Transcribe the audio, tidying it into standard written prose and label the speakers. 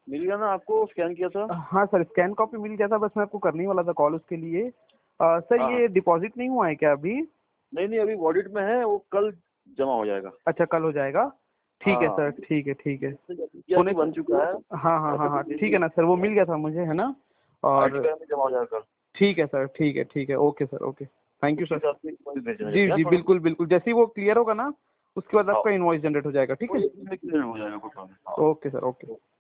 Speaker 1: मिल गया ना आपको, स्कैन किया था?
Speaker 2: हाँ सर, स्कैन कॉपी मिल गया था, बस मैं आपको करने ही वाला था कॉल उसके लिए। सर
Speaker 1: हाँ
Speaker 2: ये डिपॉजिट नहीं हुआ है क्या अभी?
Speaker 1: नहीं नहीं, अभी ऑडिट में है, वो कल जमा हो जाएगा।
Speaker 2: अच्छा, कल हो जाएगा। ठीक है
Speaker 1: हाँ,
Speaker 2: सर, ठीक है ठीक है।
Speaker 1: ये अभी बन चुका है।
Speaker 2: हाँ हाँ हाँ हाँ, ठीक है ना सर, वो मिल गया था मुझे, है ना।
Speaker 1: आईटी
Speaker 2: और
Speaker 1: बैंक में जमा हो जाएगा कल।
Speaker 2: ठीक है सर, ठीक है ठीक है, okay sir, okay, thank you
Speaker 1: उसके
Speaker 2: सर।
Speaker 1: हिसाब से इनवॉइस भेजना
Speaker 2: जी
Speaker 1: जल्दी, हाँ
Speaker 2: जी,
Speaker 1: थोड़ा।
Speaker 2: बिल्कुल बिल्कुल, जैसे ही वो क्लियर होगा ना, उसके बाद
Speaker 1: हाँ,
Speaker 2: आपका इनवॉइस जनरेट हो जाएगा, ठीक
Speaker 1: वो
Speaker 2: है।
Speaker 1: एक दिन में क्लियर हो जाएगा, कोई प्रॉब्लम। हाँ।
Speaker 2: Okay sir, okay.